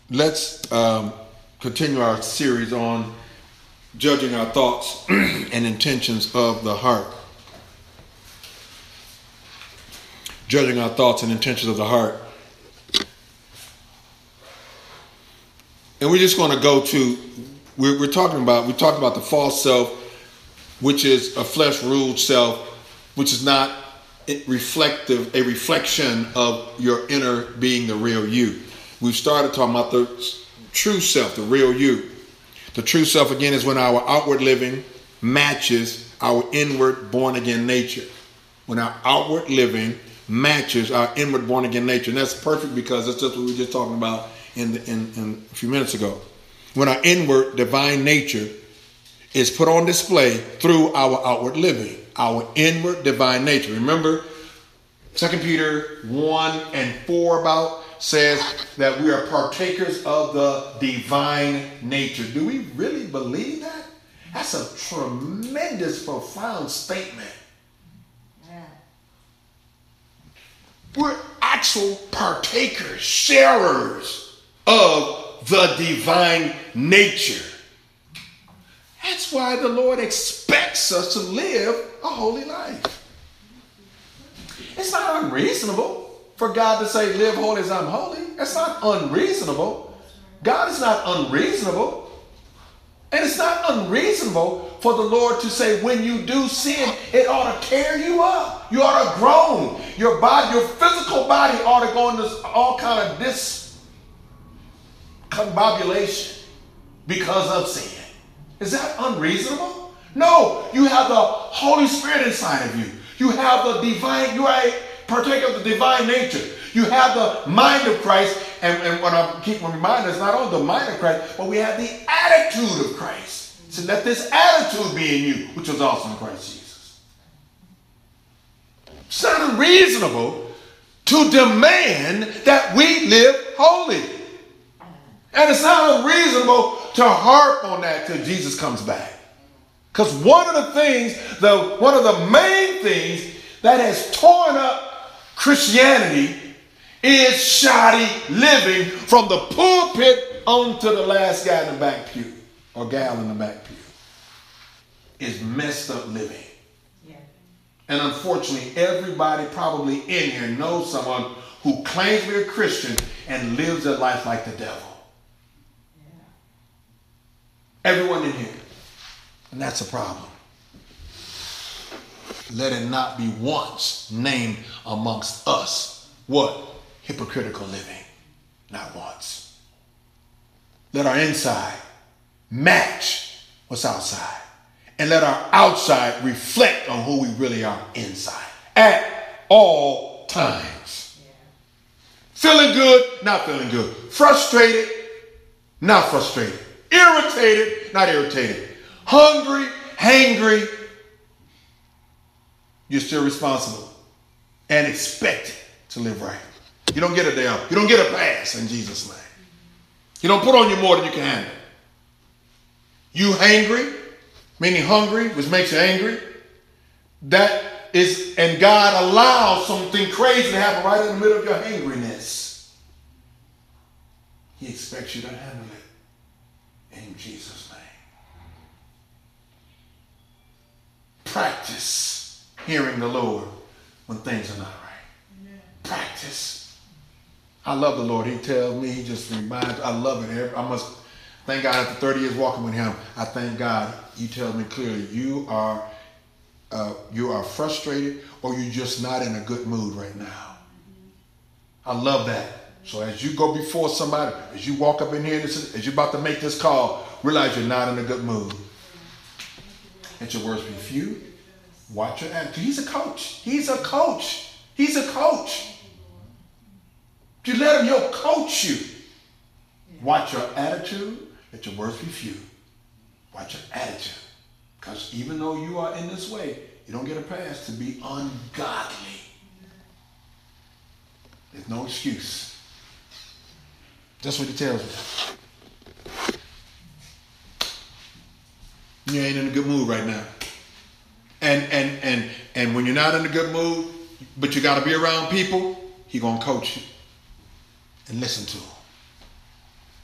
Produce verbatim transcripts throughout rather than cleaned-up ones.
let's um, continue our series on judging our thoughts and intentions of the heart. Judging our thoughts and intentions of the heart. And we're just going to go to, we're, we're talking about, we talked about the false self, which is a flesh-ruled self, which is not reflective, a reflection of your inner being, the real you. We've started talking about the true self, the real you. The true self, again, is when our outward living matches our inward born-again nature. When our outward living matches our inward born-again nature. And that's perfect because that's just what we were just talking about in, the, in, in a few minutes ago. When our inward divine nature is put on display through our outward living, our inward divine nature. Remember, Second Peter one and four about says that we are partakers of the divine nature. Do we really believe that? That's a tremendous, profound statement. Yeah. We're actual partakers, sharers of the divine nature. That's why the Lord expects us to live a holy life. It's not unreasonable for God to say, live holy as I'm holy. That's not unreasonable. God is not unreasonable. And it's not unreasonable for the Lord to say, when you do sin, it ought to tear you up. You ought to groan. Your body, your physical body ought to go into all kind of discombobulation because of sin. Is that unreasonable? No, you have the Holy Spirit inside of you. You have the divine, you are a partaker of the divine nature. You have the mind of Christ. And, and when I keep reminding us, not only the mind of Christ, but we have the attitude of Christ. So let this attitude be in you, which was also in Christ Jesus. It's not unreasonable to demand that we live holy. And it's not unreasonable to harp on that till Jesus comes back. Because one of the things, the one of the main things that has torn up Christianity is shoddy living from the pulpit onto the last guy in the back pew or gal in the back pew. Is messed up living. Yeah. And unfortunately, everybody probably in here knows someone who claims to be a Christian and lives their life like the devil. Everyone in here. And that's a problem. Let it not be once named amongst us. What? Hypocritical living. Not once. Let our inside match what's outside. And let our outside reflect on who we really are inside. At all times. Yeah. Feeling good, not feeling good. Frustrated, not frustrated. Irritated, not irritated. Hungry, hangry. You're still responsible and expected to live right. You don't get a day off. You don't get a pass in Jesus' name. You don't put on you more than you can handle. You hangry, meaning hungry, which makes you angry. That is, and God allows something crazy to happen right in the middle of your hangriness. He expects you to handle it. In Jesus' name. Practice hearing the Lord when things are not right. Amen. Practice. I love the Lord. He tells me, he just reminds, I love it. I must thank God after thirty years walking with him. I thank God he tells me clearly, you are uh, you are frustrated or you're just not in a good mood right now. I love that. So as you go before somebody, as you walk up in here, as you're about to make this call, realize you're not in a good mood. Let your words be few. Watch your attitude. He's a coach. He's a coach. He's a coach. You let him, he'll coach you. Watch your attitude. Let your words be few. Watch your attitude. Because even though you are in this way, you don't get a pass to be ungodly. There's no excuse. That's what he tells me. You ain't in a good mood right now. And and and and when you're not in a good mood, but you got to be around people, he gonna coach you and listen to them.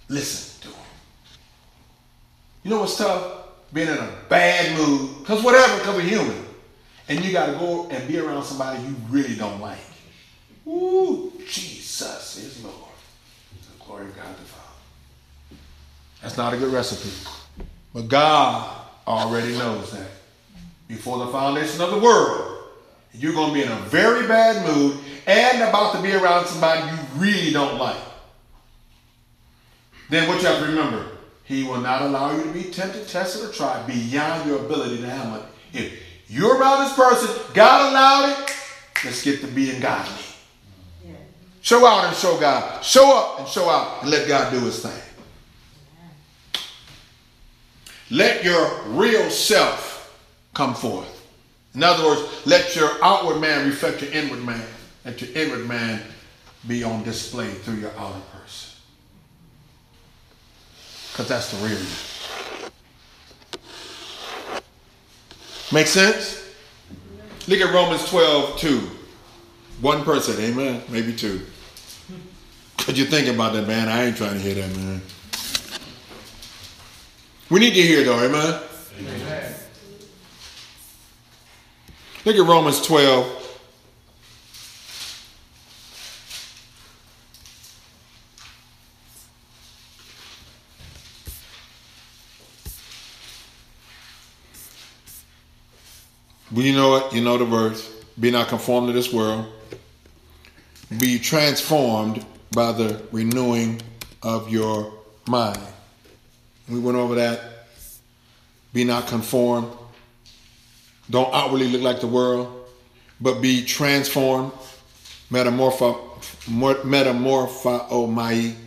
listen to him. You know what's tough? Being in a bad mood. Because whatever, because we're human. And you got to go and be around somebody you really don't like. Ooh, Jesus is Lord. The glory of God the Father. That's not a good recipe. But God already knows that. Before the foundation of the world, you're going to be in a very bad mood and about to be around somebody you really don't like. Then what you have to remember, he will not allow you to be tempted, tested, or tried beyond your ability to handle it. If you're around this person, God allowed it, let's get to being godly. Yeah. Show out and show God. Show up and show out and let God do his thing. Yeah. Let your real self come forth. In other words, let your outward man reflect your inward man. Let your inward man be on display through your outer person. Because that's the real you. Make sense? Look at Romans twelve two. One person, amen. Maybe two. Because you're thinking about that, man. I ain't trying to hear that, man. We need to hear, though, amen? Amen. Look at Romans twelve. Well, you know it. You know the verse. Be not conformed to this world. Be transformed by the renewing of your mind. We went over that. Be not conformed. Don't outwardly look like the world, but be transformed. Metamorpho, metamorphomai.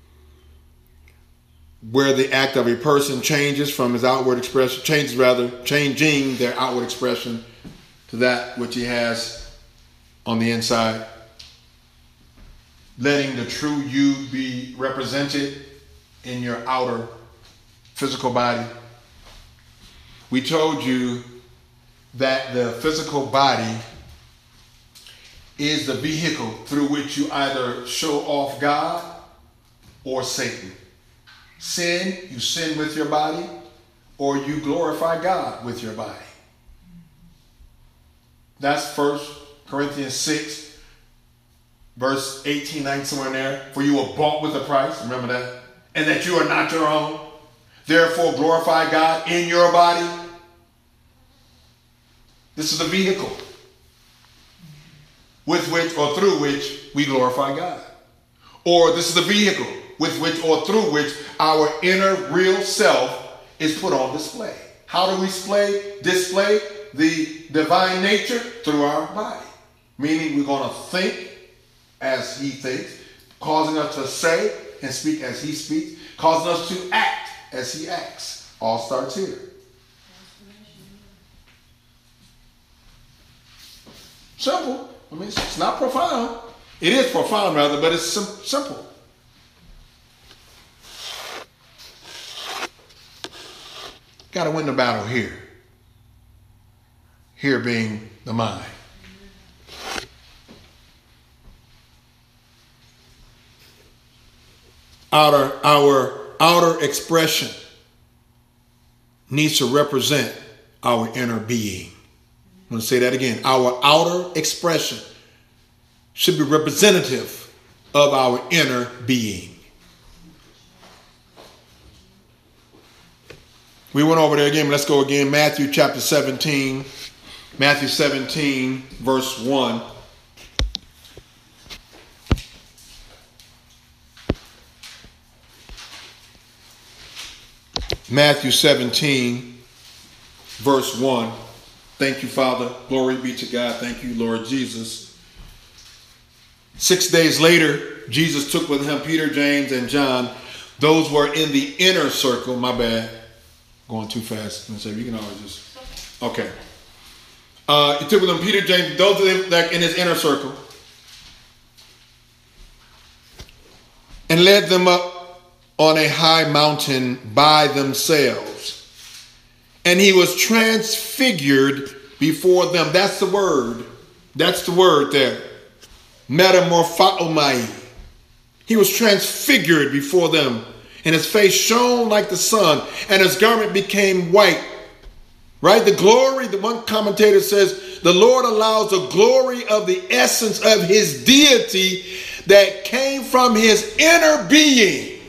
Where the act of a person changes from his outward expression, changes rather, changing their outward expression to that which he has on the inside. Letting the true you be represented in your outer physical body. We told you that the physical body is the vehicle through which you either show off God or Satan. Sin, you sin with your body, or you glorify God with your body. That's First Corinthians six, verse eighteen, nineteen, somewhere in there. For you were bought with a price, remember that? And that you are not your own. Therefore glorify God in your body. This is the vehicle with which or through which we glorify God. Or this is the vehicle with which or through which our inner real self is put on display. How do we display, display the divine nature? Through our body. Meaning we're going to think as he thinks, causing us to say and speak as he speaks, causing us to act as he acts. All starts here. Simple. I mean, it's not profound. It is profound, rather, but it's sim- simple. Got to win the battle here. Here being the mind. Outer, our outer expression needs to represent our inner being. I'm going to say that again. Our outer expression should be representative of our inner being. We went over there again. Let's go again. Matthew chapter seventeen. Matthew seventeen, verse one. Matthew seventeen, verse one. Thank you, Father. Glory be to God. Thank you, Lord Jesus. Six days later, Jesus took with him Peter, James, and John. Those were in the inner circle. My bad. Going too fast. So you can always just... Okay. Uh, he took with him Peter, James, those of them that in his inner circle. And led them up on a high mountain by themselves. And he was transfigured before them. That's the word. That's the word there. Metamorphomai. He was transfigured before them. and his face shone like the sun, and his garment became white. Right? The glory, the one commentator says, the Lord allows the glory of the essence of his deity that came from his inner being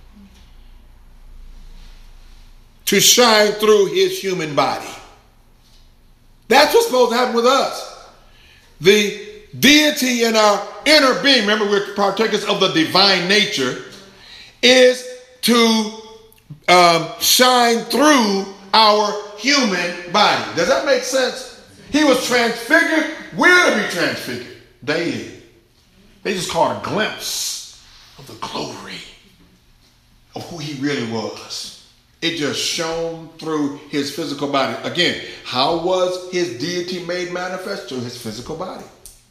to shine through his human body. That's what's supposed to happen with us. The deity in our inner being, remember we're partakers of the divine nature, is to um, shine through our human body. Does that make sense? He was transfigured. We're to be transfigured daily. They just caught a glimpse of the glory of who he really was. It just shone through his physical body. Again, how was his deity made manifest? Through his physical body.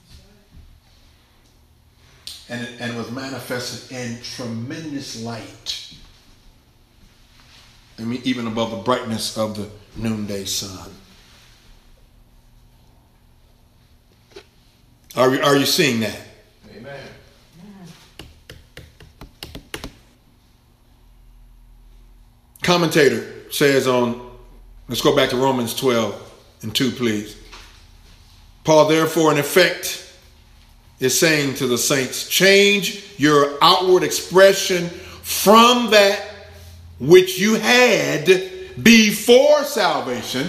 And it, and it was manifested in tremendous light. I mean, even above the brightness of the noonday sun. Are you, are you seeing that? Amen. Commentator says on, let's go back to Romans twelve and two, please. Paul, therefore, in effect, is saying to the saints, change your outward expression from that which you had before salvation,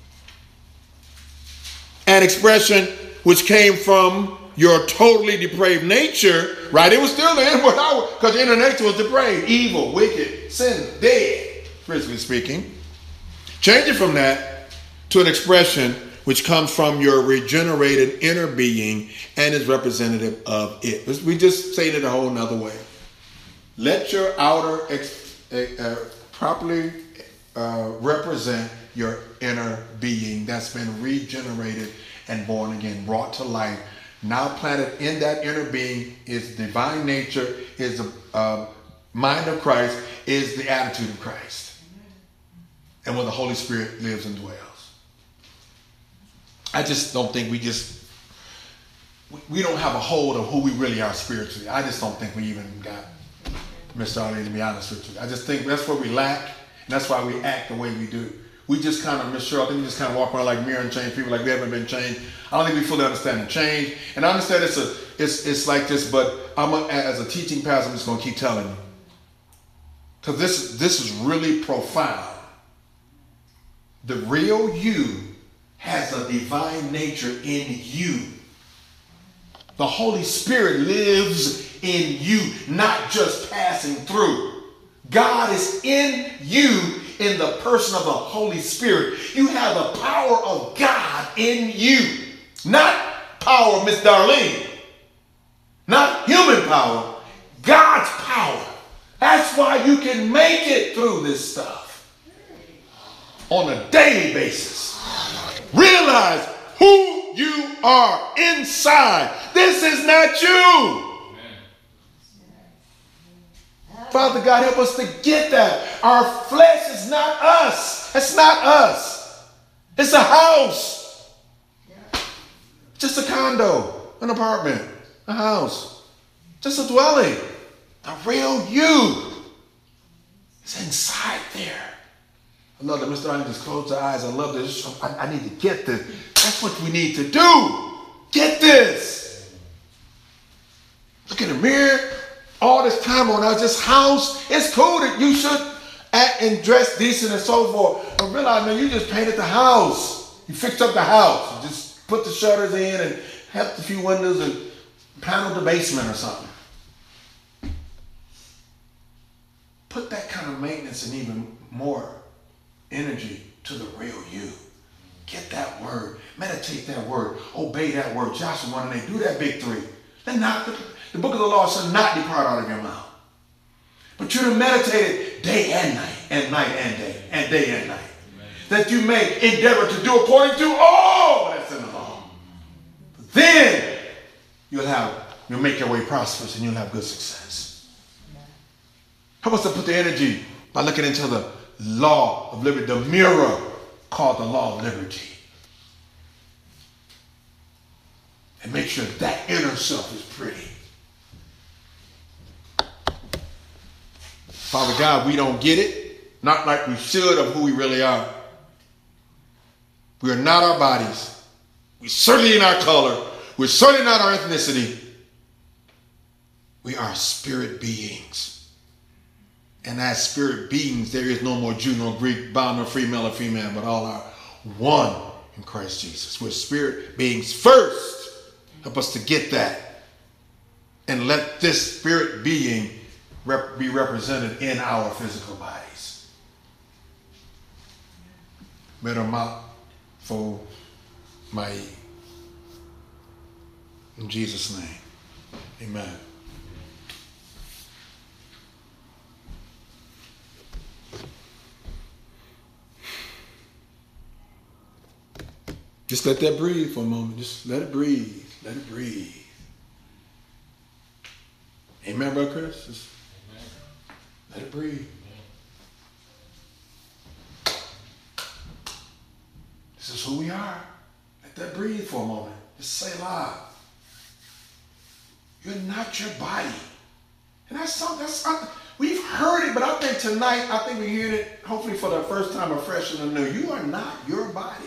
an expression which came from your totally depraved nature, right? It was still the inward outward, because the inner nature was depraved, evil, wicked, sin, dead, spiritually speaking. Change it from that to an expression which comes from your regenerated inner being and is representative of it. We just say it a whole nother way. Let your outer expression Uh, properly uh, represent your inner being that's been regenerated and born again, brought to life. Now planted in that inner being is divine nature, is the uh, mind of Christ, is the attitude of Christ. And where the Holy Spirit lives and dwells. I just don't think we just, we don't have a hold of who we really are spiritually. I just don't think we even got Mister Ali, to be honest with you. I just think that's where we lack, and that's why we act the way we do. We just kind of, Miz Cheryl, I think we just kind of walk around like mirror and change people like we haven't been changed. I don't think we fully understand the change. And I understand it's a it's it's like this, but I'm a, as a teaching pastor, I'm just gonna keep telling you. Because this this is really profound. The real you has a divine nature in you. The Holy Spirit lives in you, not just passing through. God is in you in the person of the Holy Spirit. You have the power of God in you. Not power, Miss Darlene. Not human power. God's power. That's why you can make it through this stuff on a daily basis. Realize who you are inside. This is not you. Father God, help us to get that. Our flesh is not us. It's not us. It's a house. Just a condo, an apartment, a house, just a dwelling. The real you is inside there. I love that Mister I just closed her eyes. I love this. I, I need to get this. That's what we need to do. Get this. Look in the mirror. All this time on us, this house, it's cool that you should act and dress decent and so forth. But realize, man, you just painted the house. You fixed up the house. You just put the shutters in and helped a few windows and paneled the basement or something. Put that kind of maintenance and even more energy to the real you. Get that word. Meditate that word. Obey that word. Joshua one and eight. Do that big three. Then not the, the book of the law shall not depart out of your mouth. But you're to meditate it day and night, and night and day, and day and night. Amen. That you may endeavor to do according to all that's in the law. Then you'll have, you'll make your way prosperous and you'll have good success. Help us to put the energy by looking into the law of liberty, the mirror called the law of liberty. And make sure that inner self is pretty. Father God, we don't get it, not like we should of who we really are. We are not our bodies. We're certainly in our color. We're certainly not our ethnicity. We are spirit beings. And as spirit beings, there is no more Jew nor Greek, bond nor free, male or female, but all are one in Christ Jesus. We're spirit beings first. Help us to get that. And let this spirit being rep- be represented in our physical bodies. Metamat for my in Jesus' name. Amen. Just let that breathe for a moment. Just let it breathe. Let it breathe. Amen, Brother Chris? Just let it breathe. This is who we are. Let that breathe for a moment. Just say loud. You're not your body. And that's something, that's something, we've heard it, but I think tonight, I think we're hearing it hopefully for the first time afresh and anew. You are not your body.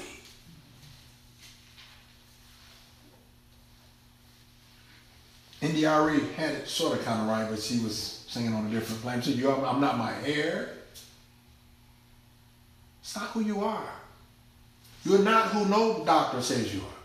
Indy Ari had it sort of kind of right, but she was singing on a different plane. She said, you are, I'm not my hair. It's not who you are. You're not who no doctor says you are.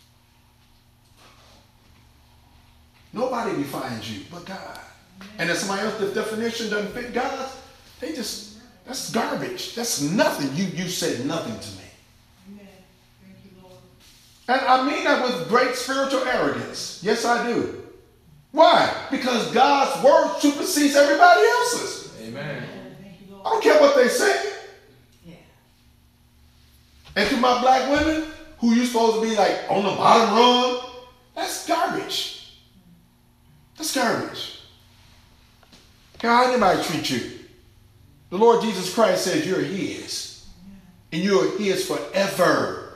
Nobody defines you but God. And if somebody else's definition doesn't fit God's, they just, that's garbage. That's nothing. You, you said nothing to me. Amen. Thank you, Lord. And I mean that with great spiritual arrogance. Yes, I do. Why? Because God's word supersedes everybody else's. Amen. I don't care what they say. Yeah. And to my black women, who you supposed to be like on the bottom rung, that's garbage. That's garbage. Care how anybody treat you. The Lord Jesus Christ says you're His. And you're His forever.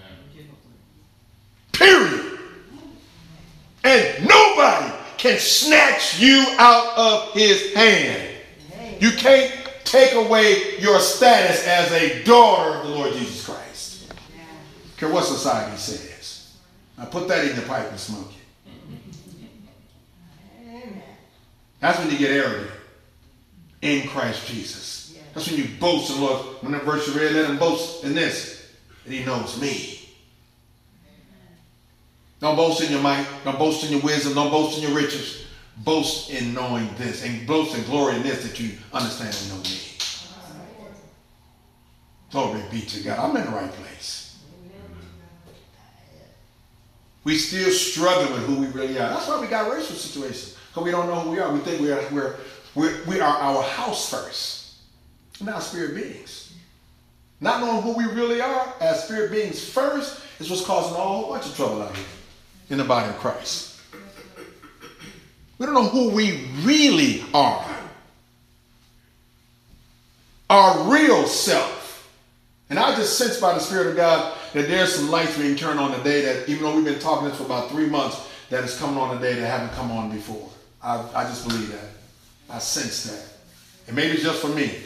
Period. And nobody can snatch you out of His hand. You can't take away your status as a daughter of the Lord Jesus Christ. Care what society says. Now put that in your pipe and smoke it. That's when you get arrogant in Christ Jesus. That's when you boast in the Lord. When that verse you read, let him boast in this, that he knows me. Don't boast in your might. Don't boast in your wisdom. Don't boast in your riches. Boast in knowing this. And boast in glory in this, that you understand and know me. Glory be to God. I'm in the right place. We still struggle with who we really are. That's why we got racial situations. Because we don't know who we are. We think we are, we're, we're, we are our house first. We're not spirit beings. Not knowing who we really are as spirit beings first is what's causing a whole bunch of trouble out here in the body of Christ. We don't know who we really are. Our real self. And I just sense by the Spirit of God that there's some lights being turned on today that, even though we've been talking this for about three months, that is coming on today that haven't come on before. I, I just believe that. I sense that. And maybe it's just for me.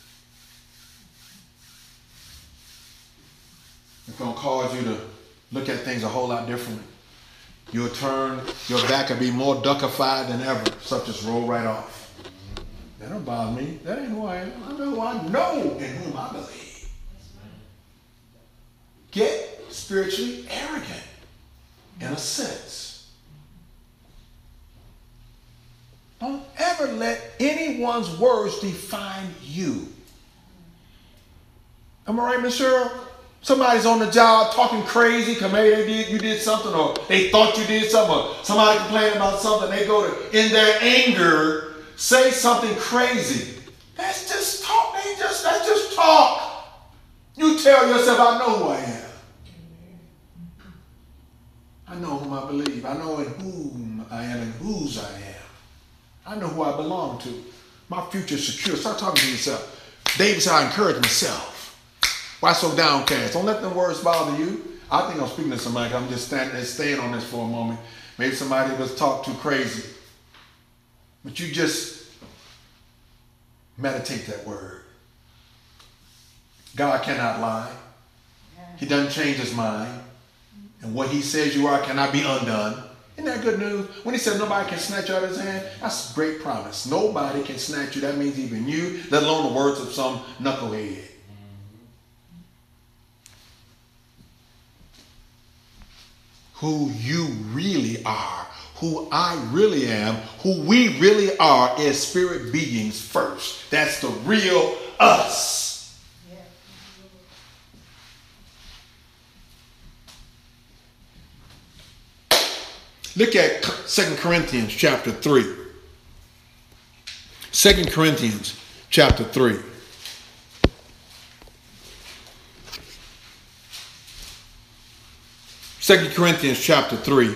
It's going to cause you to look at things a whole lot differently. You'll turn, your back will be more duckified than ever. Stuff just roll right off. That don't bother me. That ain't who I am. I know who I know in whom I believe. Get spiritually arrogant in a sense. Don't ever let anyone's words define you. Am I right, Miss Cheryl? Somebody's on the job talking crazy because maybe they did, you did something, or they thought you did something, or somebody complained about something. They go to, in their anger, say something crazy. That's just talk. They just, that's just talk. You tell yourself, I know who I am. I know whom I believe. I know in whom I am and whose I am. I know who I belong to. My future is secure. Start talking to yourself. David said, I encourage myself. Why so downcast? Don't let them words bother you. I think I'm speaking to somebody. I'm just standing, staying on this for a moment. Maybe somebody was talk too crazy. But you just Meditate that word. God cannot lie. He doesn't change his mind. And what he says you are cannot be undone. Isn't that good news? When he said nobody can snatch you out of his hand, that's a great promise. Nobody can snatch you. That means even you, let alone the words of some knucklehead. Who you really are, who I really am, who we really are as spirit beings first. That's the real us. Look at Second Corinthians chapter three. Second Corinthians chapter three. Second Corinthians chapter three.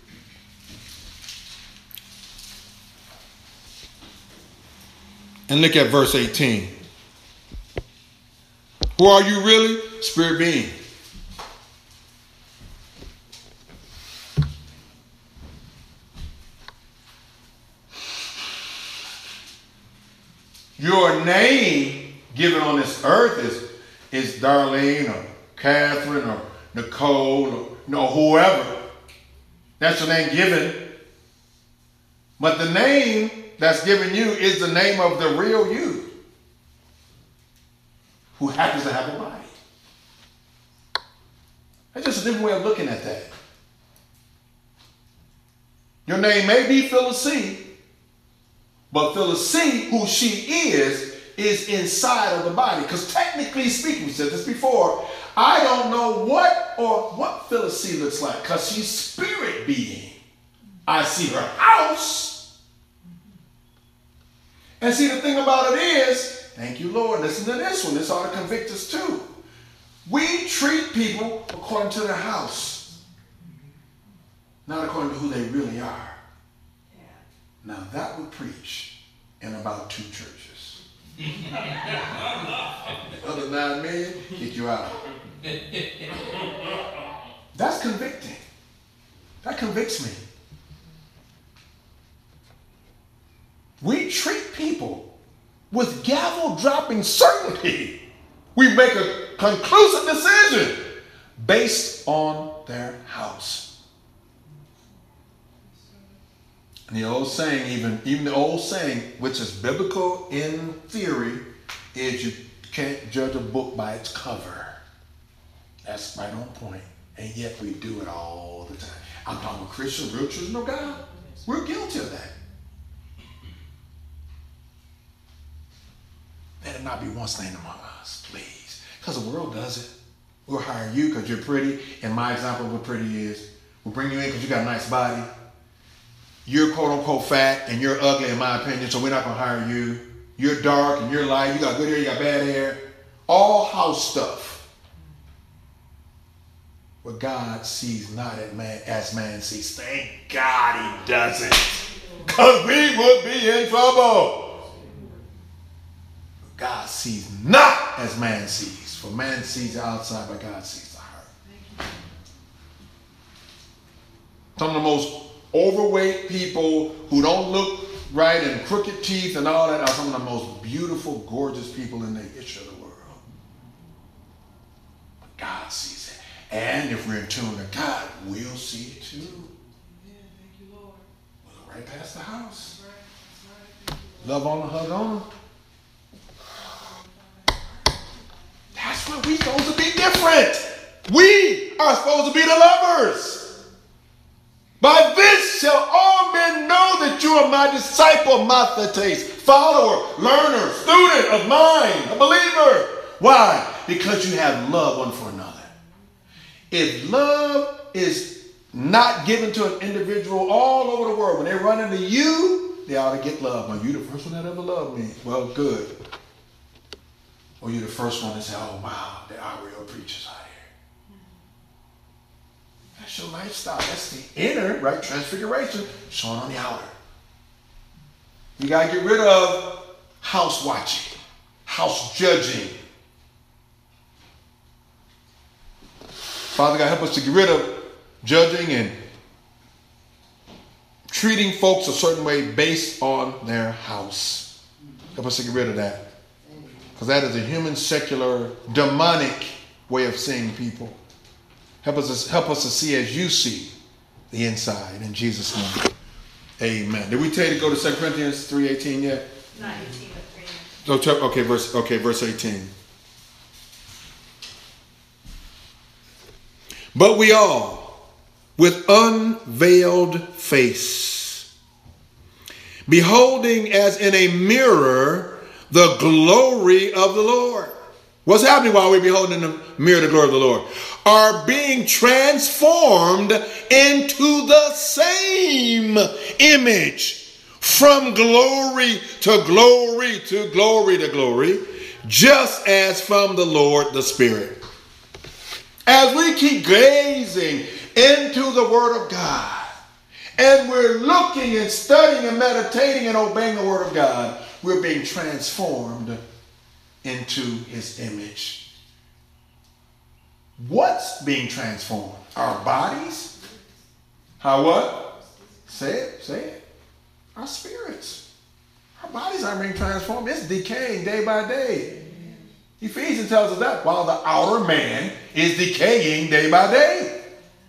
And look at verse eighteen. Who are you really? Spirit being. Your name given on this earth is, is Darlene or Catherine or Nicole or you know, whoever. That's your name given. But the name that's given you is the name of the real you who happens to have a body. That's just a different way of looking at that. Your name may be Phyllis C., but Phyllis C., who she is, is inside of the body. Because technically speaking, we said this before, I don't know what or what Phyllis C. looks like because she's spirit being. I see her house. And see, the thing about it is, thank you, Lord, listen to this one. This ought to convict us too. We treat people according to their house, not according to who they really are. Now that would preach in about two churches. Other nine million, kick you out. That's convicting. That convicts me. We treat people with gavel-dropping certainty. We make a conclusive decision based on their house. And the old saying, even, even the old saying, which is biblical in theory, is you can't judge a book by its cover. That's right on point. And yet we do it all the time. I'm talking about Christian, real children of God. We're guilty of that. Let it not be one thing among us, please. Because the world does it. We'll hire you because you're pretty. And my example of what pretty is, we'll bring you in because you got a nice body. You're quote unquote fat and you're ugly in my opinion, so we're not going to hire you. You're dark and you're light. You got good hair, you got bad hair. All house stuff. But God sees not as man, as man sees. Thank God he doesn't. Because we would be in trouble. But God sees not as man sees. For man sees the outside, but God sees the heart. Some of the most overweight people who don't look right and crooked teeth and all that are some of the most beautiful, gorgeous people in the history of the world. But God sees it. And if we're in tune to God, we'll see it too. Yeah, thank you, Lord. We'll go right past the house. That's right. That's right. Thank you, Love on and hug on. That's what we're supposed to be different. We are supposed to be the lovers. By this shall all men know that you are my disciple, mathetes, follower, learner, student of mine, a believer. Why? Because you have love one for another. If love is not given to an individual all over the world, when they run into you, they ought to get love. Are you the first one that ever loved me? Well, good. Or you're the first one to say, oh, wow, there are real preachers out here. That's your lifestyle. That's the inner, right? Transfiguration shown on the outer. You got to get rid of house watching, house judging. Father God, help us to get rid of judging and treating folks a certain way based on their house. Help us to get rid of that. Because that is a human, secular, demonic way of seeing people. Help us, to, help us to see as you see the inside. In Jesus' name. Amen. Did we tell you to go to Second Corinthians three eighteen yet? Not eighteen, but three. Okay, verse, okay, verse eighteen. But we all, with unveiled face, beholding as in a mirror the glory of the Lord. What's happening while we're beholding in the mirror the glory of the Lord? Are being transformed into the same image from glory to glory to glory to glory, just as from the Lord the Spirit. As we keep gazing into the Word of God, and we're looking and studying and meditating and obeying the Word of God, we're being transformed into His image. What's being transformed? Our bodies? How what? Say it, say it. Our spirits. Our bodies aren't being transformed. It's decaying day by day. Ephesians tells us that while the outer man is decaying day by day.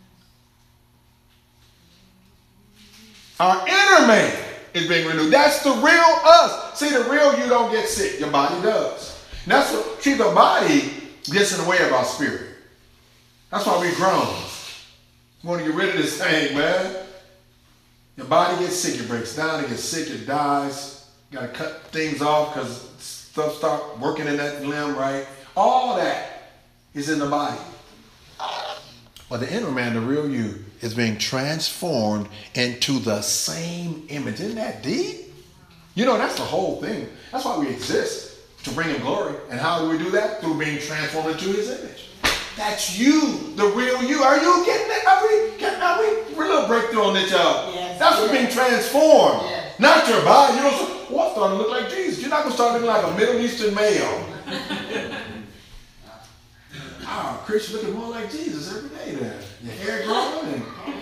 Our inner man is being renewed. That's the real us. See, the real you don't get sick. Your body does. And that's what, see, the body gets in the way of our spirit. That's why we groan. We want to get rid of this thing, man. Your body gets sick. It breaks down. It gets sick. It dies. You got to cut things off because stuff start working in that limb, right? All that is in the body. But the inner man, the real you, is being transformed into the same image. Isn't that deep? You know, that's the whole thing. That's why we exist, to bring Him glory. And how do we do that? Through being transformed into His image. That's you, the real you. Are you getting it? Are we, getting, are we, we're a little breakthrough on this, y'all. Yes. That's what Yes. being transformed. Yes. Not your body. You don't say, well, I'm starting to look like Jesus. You're not going to start looking like a Middle Eastern male. Ah, Christian looking more like Jesus every day there. Your hair growing.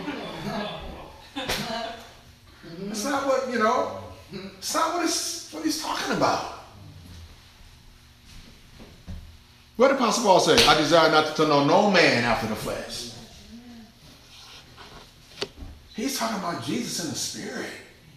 And that's not what, you know, it's not what, it's, what he's talking about. What did Apostle Paul say? I desire not to know no man after the flesh. He's talking about Jesus in the spirit.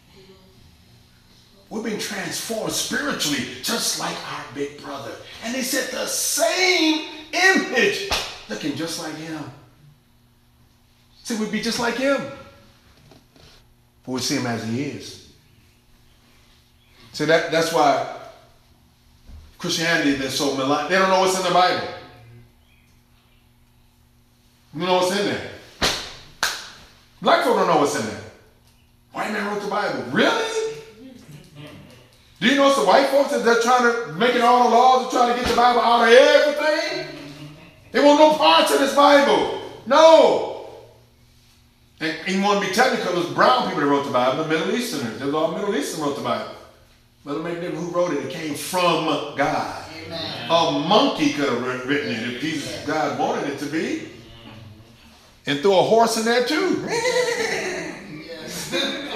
We're being transformed spiritually, just like our big brother. And they said the same image, looking just like him. See, we'd be just like him. But we see him as he is. See, that, that's why Christianity has been so maligned. They don't know what's in the Bible. You know what's in there. Black folk don't know what's in there. White man wrote the Bible. Really? Do you know it's the white folks that they're trying to make it all the laws, they're trying to get the Bible out of everything? They want no parts of this Bible. No. And, and you want to be technical, it was brown people that wrote the Bible, the Middle Easterners. It was all Middle Eastern wrote the Bible. But it made them who wrote it, it came from God. Amen. A monkey could have written it if Jesus, God wanted it to be. And threw a horse in there too. Yes.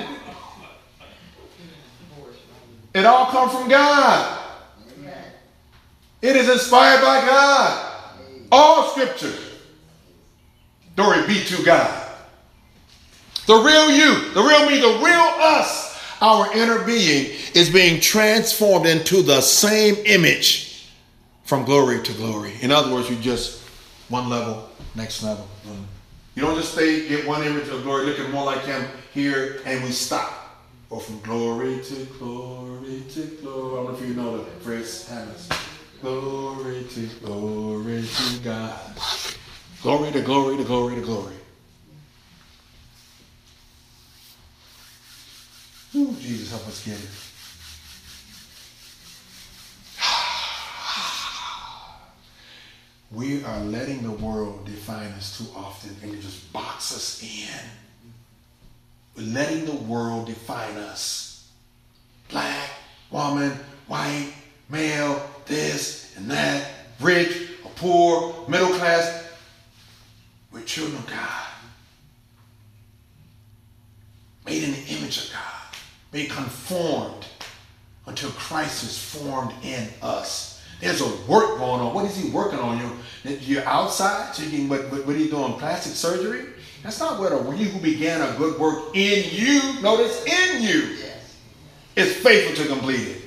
It all comes from God. Amen. It is inspired by God. Amen. All scripture. Glory be to God. The real you, the real me, the real us, our inner being is being transformed into the same image from glory to glory. In other words, you just one level, next level. You don't just stay, get one image of glory, looking more like him here, and we stop. Or from glory to glory to glory. I don't know if you know the phrase Hannah's. Glory to glory to God. Glory to glory to glory to glory. Ooh, Jesus, help us get it. We are letting the world define us too often and just box us in. We're letting the world define us. Black, woman, white, male, this and that, rich or poor, middle class. We're children of God. Made in the image of God. Being conformed until Christ is formed in us. There's a work going on. What is he working on? You, you're outside, so you can, what, what are you doing, plastic surgery? That's not what a, he who began a good work in you, notice in you, is faithful to complete it.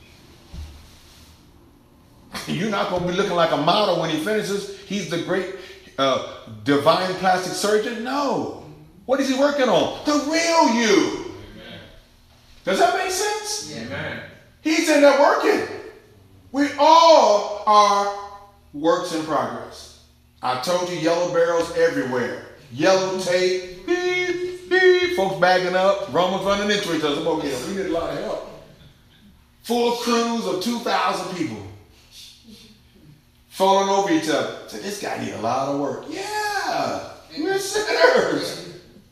You're not going to be looking like a model when he finishes. He's the great uh, divine plastic surgeon. No. What is he working on? The real you. Amen. Does that make sense? Yeah. Amen. He's in there working. We all are works in progress. I told you, yellow barrels everywhere. Yellow tape. Beep, beep. Folks bagging up. Romans running into each other. Okay, we need a lot of help. Full crews of two thousand people. Falling over each other. So this guy need a lot of work. Yeah. We're sinners.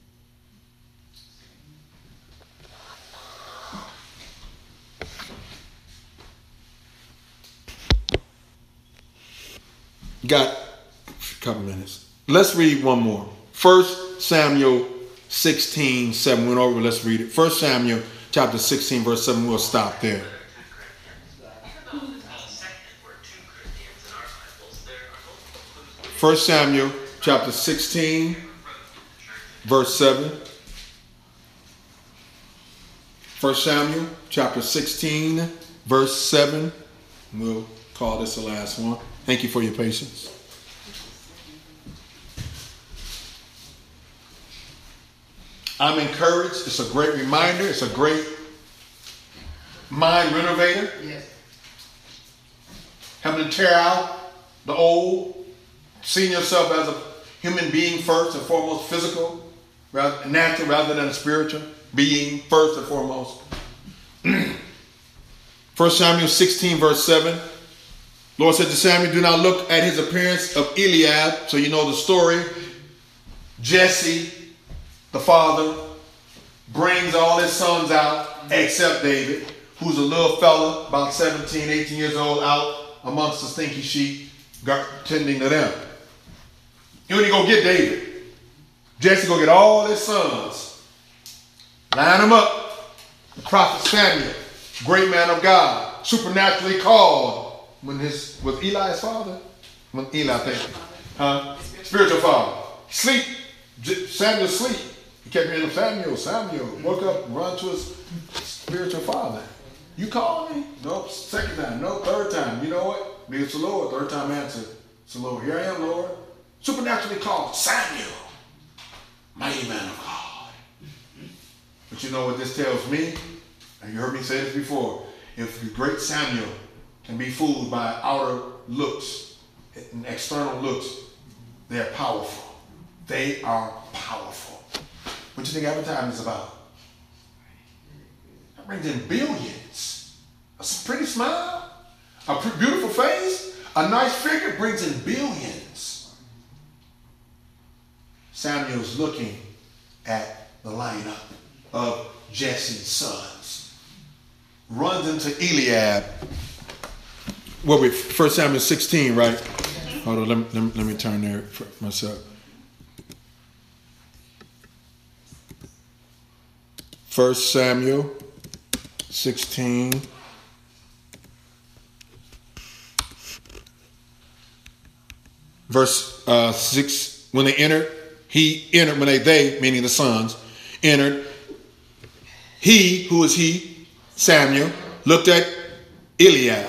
Got a couple minutes. Let's read one more. First Samuel sixteen, seven. Went over, let's read it. First Samuel chapter sixteen, verse seven. We'll stop there. First Samuel chapter sixteen, verse seven. First Samuel chapter sixteen, verse seven. We'll call this the last one. Thank you for your patience. I'm encouraged. It's a great reminder. It's a great mind renovator. Yes. Having to tear out the old, seeing yourself as a human being first and foremost, physical, rather, natural rather than a spiritual being first and foremost. First Samuel sixteen, verse seven. Lord said to Samuel, do not look at his appearance of Eliab. So you know the story. Jesse, the father, brings all his sons out except David, who's a little fella, about seventeen, eighteen years old, out amongst the stinky sheep, tending to them. And when he go get David, Jesse go get all his sons, line them up. The prophet Samuel, great man of God, supernaturally called. When his was Eli's father, when Eli, thank you, huh? Spiritual father. Sleep. Samuel sleep. He kept hearing Samuel, Samuel. Woke up, run to his spiritual father. You call me? Nope. Second time. No. Third time. You know what? Maybe it's the Lord. Third time answer. It's the Lord. Here I am, Lord. Supernaturally called Samuel, mighty man of God. But you know what this tells me? And you heard me say this before. If the great Samuel can be fooled by outer looks and external looks, they're powerful. They are powerful. What do you think advertising is about? That brings in billions. A pretty smile, a beautiful face, a nice figure brings in billions. Samuel's looking at the lineup of Jesse's sons. Runs into Eliab. Well, we First Samuel sixteen, right? Hold on, let me, let me, let me turn there for myself. First Samuel sixteen. Verse uh, six. When they entered, he entered, when they, they, meaning the sons, entered. He, who is he, Samuel, looked at Eliab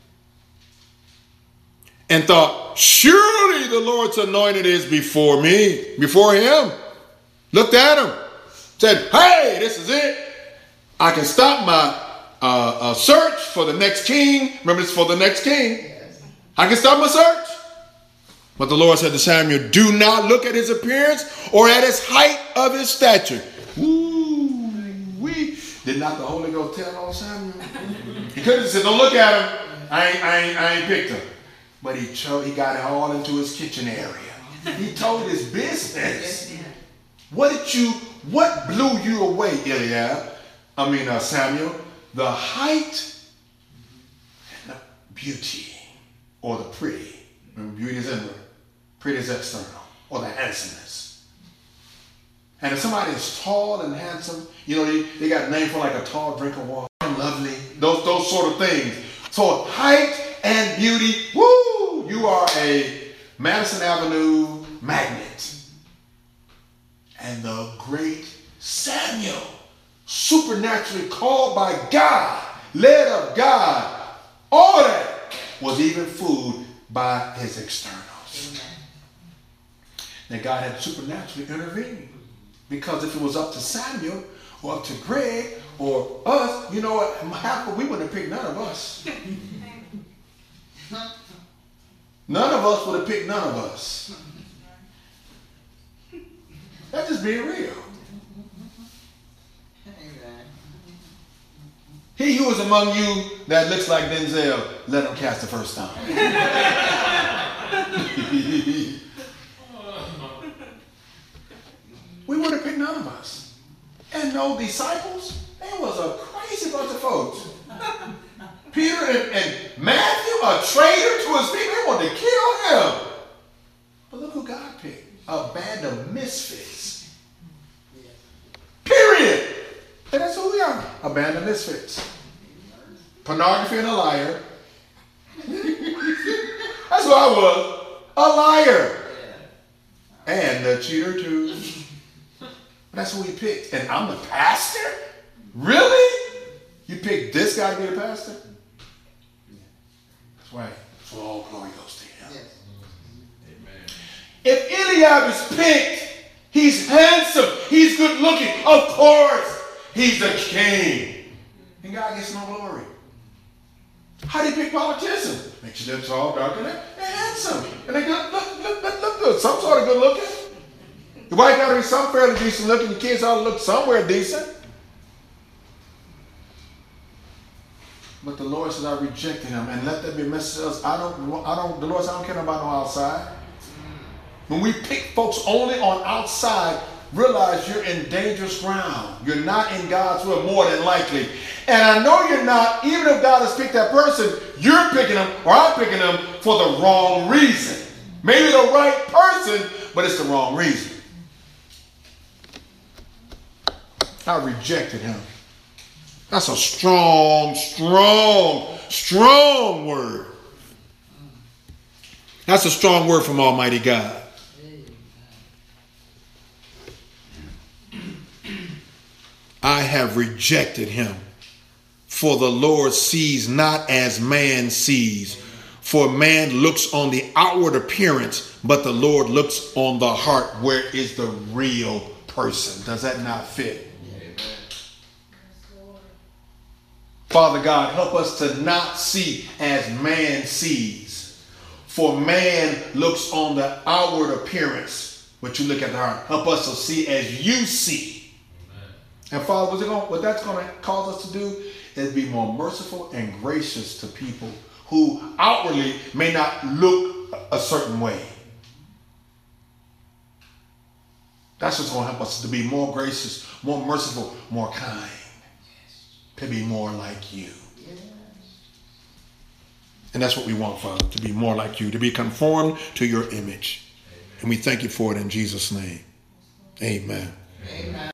and thought, surely the Lord's anointed is before me, before him. Looked at him, said, hey, this is it. I can stop my uh, uh, search for the next king. Remember, it's for the next king. I can stop my search. But the Lord said to Samuel, do not look at his appearance or at his height of his stature. Ooh, we did not the Holy Ghost tell on Samuel? He could have said, don't look at him. I ain't, I ain't, I ain't picked him. But he chose, he got it all into his kitchen area. He told his business. What did you, what blew you away, Eliab? I mean, uh, Samuel? The height and the beauty, or the pretty. Remember, beauty is inward, pretty is external, or the handsomeness. And if somebody is tall and handsome, you know, they, they got a name for like a tall drink of water, lovely, Those, those sort of things. So height and beauty, woo, you are a Madison Avenue magnet. And the great Samuel, supernaturally called by God, led of God, all that was even food by his externals. And God had supernaturally intervened. Because if it was up to Samuel or up to Greg or us, you know what, half we wouldn't have picked none of us. None of us would have picked none of us. That's just being real. He who is among you that looks like Denzel, let him cast the first stone. We would have picked none of us. And no disciples, they was a crazy bunch of folks. Peter and, and Matthew, a traitor to his people, they wanted to kill him. But look who God picked. A band of misfits. Period. And that's who we are. A band of misfits. Pornography and a liar. That's who I was. A liar. And a cheater too. That's who we picked. And I'm the pastor? Really? You picked this guy to be the pastor? That's right. So all glory goes to him. Yes. Amen. If Eliab is picked, he's handsome. He's good looking. Of course, he's the king. And God gets no glory. How do you pick politicians? Makes you lips all dark and they're handsome. And they look, look, look, look, look good. Some sort of good looking. The wife got to be some fairly decent looking. The kids ought to look somewhere decent. But the Lord says, I rejected him. And let that be a message to us. I don't, I don't, the Lord says, I don't care about no outside. When we pick folks only on outside, realize you're in dangerous ground. You're not in God's will more than likely. And I know you're not, even if God has picked that person, you're picking them or I'm picking them for the wrong reason. Maybe the right person, but it's the wrong reason. I rejected him. That's a strong, strong, strong word. That's a strong word from Almighty God. I have rejected him. For the Lord sees not as man sees. For man looks on the outward appearance, but the Lord looks on the heart. Where is the real person? Does that not fit? Father God, help us to not see as man sees. For man looks on the outward appearance, but you look at the heart. Help us to see as you see. Amen. And Father, what's it going, what that's going to cause us to do is be more merciful and gracious to people who outwardly may not look a certain way. That's what's going to help us to be more gracious, more merciful, more kind. To be more like you. Yes. And that's what we want, Father, to be more like you, to be conformed to your image. Amen. And we thank you for it in Jesus' name. Amen. Amen.